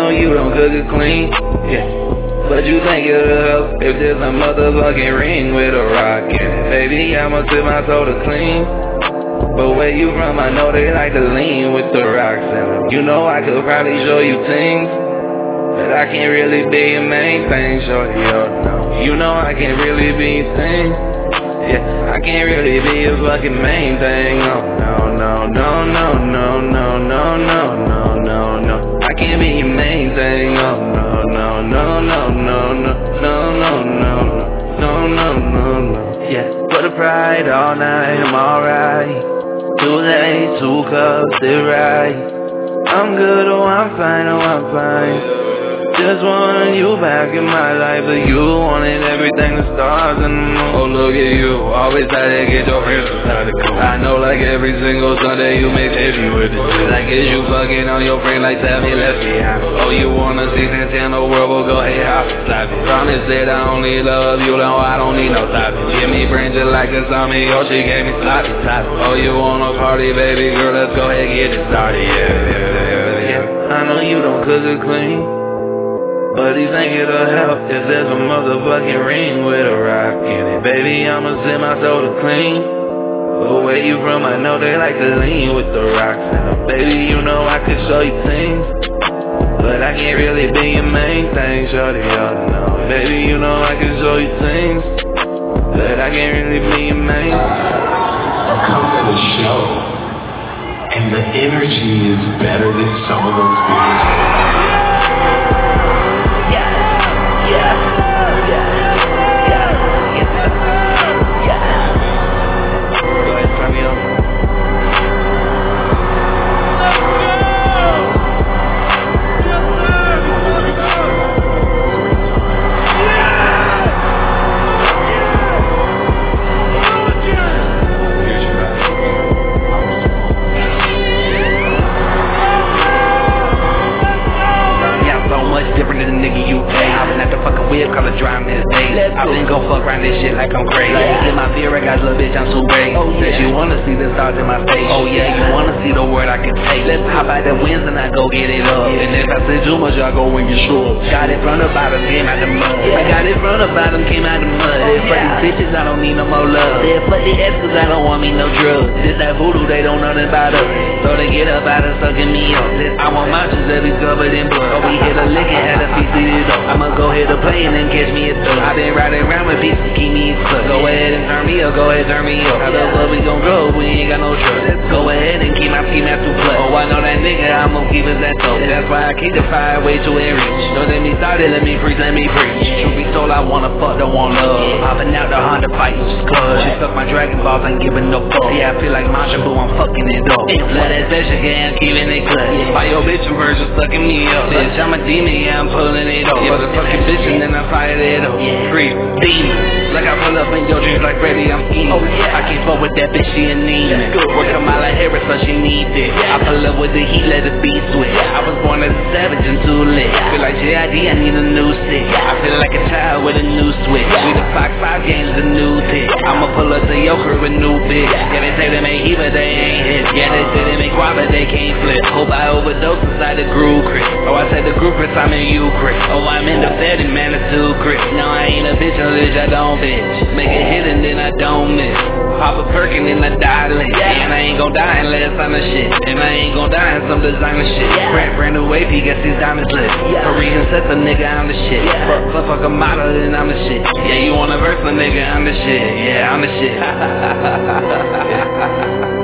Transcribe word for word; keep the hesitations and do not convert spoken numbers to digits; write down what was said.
know you don't cook it clean, yeah, but you think it'll help if there's a motherfucking ring with a rock in it. Baby, I'ma sip my soda clean, but where you from, I know they like to lean with the rocks in them. You know I could probably show you things, but I can't really be your main thing, shorty, oh no. You know I can't really be your thing, yeah, I can't really be your fucking main thing, oh no, no, no, no, no, no, no, no, no, no, no. I can't be your main thing, oh no, no, no, no, no, no, no, no, no, no, no, no, no, yeah. For the pride all night, I'm alright. Too late, two cups, it right. I'm good, oh I'm fine, oh I'm fine. Just wanted you back in my life, but you wanted everything, the stars and the moon. Oh look at you, always try to get your friends inside the cool. I know like every single Sunday you make heavy with it. Like is you fucking on your friend like Sammy left behind. Oh you wanna see Santana world, well go ahead, I'll slap it. Promise that I only love you, no I don't need no topic. Give me brain just like a zombie, oh she gave me sloppy sloppy. Oh you wanna party baby girl, let's go ahead get it started, yeah, yeah, yeah, yeah. I know you don't cook it clean, but you think it'll help if there's a motherfucking ring with a rock in it. Baby, I'ma sip my soda clean, but where you from, I know they like to lean with the rocks in them. Baby, you know I could show you things, but I can't really be your main thing, shorty, oh no. Baby, you know I can show you things, but I can't really be your main. You come to the show, and the energy is better than some of those videos. Call it drum this day. I been gon' fuck around this shit like I'm crazy. Get my fear, I got little bitch, I'm too brave. Oh, yeah. Says you wanna see the stars in my face. Oh yeah, you wanna see the word I can take. Let's hop out the wins and I go get it up. And if I say too much, I go when you sure. Got it from the bottom, came out the mud. I got it from the bottom, came out the mud. Oh, for these bitches, I don't need no more love. Yeah, for the exes, I don't want me no drugs. This that voodoo, they don't know nothing about us. So they get up out of sucking me up. I want my shoes that be covered in blood. Oh, we hit a lick and had a piece of it up. I'ma go hit a plane and catch me a thug. I been riding around with pieces, keep me stuck. Go ahead and turn me up, go ahead turn me up. How the fuck we gon' go? We ain't got no trust. Go ahead and keep my team at two plus. Oh, I know that nigga, I'm gon' keep us at top. That's why I keep the fire way too enrich. Don't let me start it, let me preach, let me preach. Truth be told, I wanna fuck, don't want love. Hopping out the Honda fight, just cuz. She suck my Dragon Balls, ain't giving no fuck. Yeah, I feel like Masha Boo, I'm fucking it up. Let that session get, I'm keeping it clutch. By your bitch version sucking me up. Bitch, I'm a demon, yeah, I'm pulling it up. Yeah, the fucking bitch and then I fired it up. Free demon. Like I pull up in your dreams like Freddy, I'm scheming. Oh, yeah. I can't fuck with that bitch, she anemic. Work Kamala Harris, so she needs it. I pull up with the heat, let it be sweet. I was born as a savage and too lit. Feel like J I D, I need a new stick. I feel like a child with a new switch. We the Fox five games, the new tick. I'ma pull up to your crib with new bitch. Yeah, they say they make heat, but they ain't hit. Yeah, they say they make guap, but they can't flip. Hope I overdose inside the groove crit. Oh, I said the group crit, I'm in you crit. Oh, I'm in the fed and man, it's too crit. No, I ain't a bitch, unless I don't bitch. Make it hit and then I don't miss. Pop a perk and then I die lit. And I ain't gon' die unless I'm the shit. And I ain't gon' die in some designer shit. Brand, brand new wave, he gets these diamonds lit. Korean set the nigga, I'm the shit. Fuck, fuck, fuck a model, then I'm the shit. Yeah, you wanna verse the nigga, I'm the shit. Yeah, I'm the shit.